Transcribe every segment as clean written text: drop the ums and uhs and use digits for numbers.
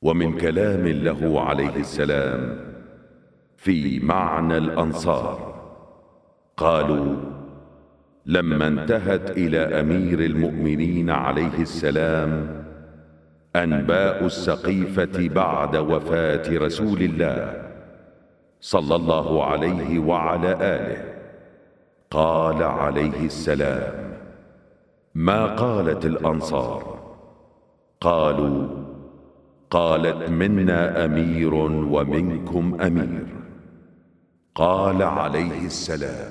ومن كلام له عليه السلام في معنى الأنصار. قالوا: لما انتهت إلى أمير المؤمنين عليه السلام أنباء السقيفة بعد وفاة رسول الله صلى الله عليه وعلى آله، قال عليه السلام: ما قالت الأنصار؟ قالوا: قالت منا أمير ومنكم أمير. قال عليه السلام: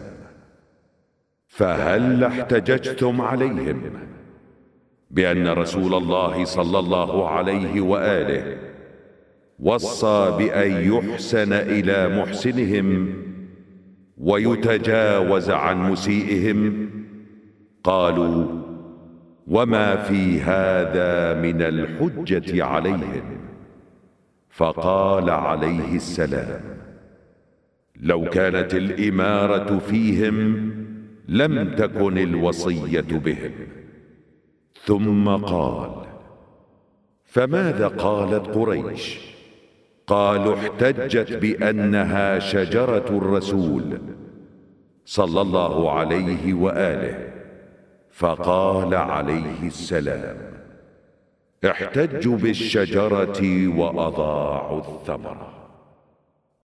فهل احتججتم عليهم بأن رسول الله صلى الله عليه وآله وصى بأن يحسن إلى محسنهم ويتجاوز عن مسيئهم؟ قالوا: وما في هذا من الحجة عليهم؟ فقال عليه السلام: لو كانت الإمارة فيهم لم تكن الوصية بهم. ثم قال: فماذا قالت قريش؟ قالوا: احتجت بأنها شجرة الرسول صلى الله عليه وآله. فقال عليه السلام: احتجوا بالشجرة وأضاعوا الثمرة.